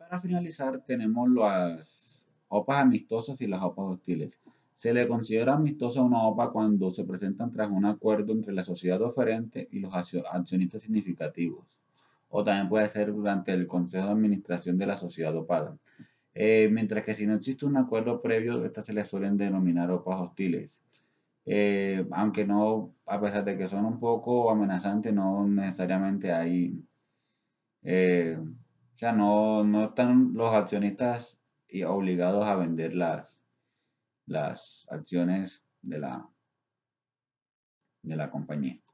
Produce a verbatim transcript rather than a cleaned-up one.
para finalizar, tenemos las O P As amistosas y las O P As hostiles. Se le considera amistosa una O P A cuando se presentan tras un acuerdo entre la sociedad oferente y los accionistas significativos, o también puede ser durante el consejo de administración de la sociedad dopada. Eh, mientras que si no existe un acuerdo previo, estas se les suelen denominar O P As hostiles. Eh, aunque no, a pesar de que son un poco amenazantes, no necesariamente hay, eh, o sea, no, no están los accionistas y obligados a vender las, las acciones de la, de la compañía.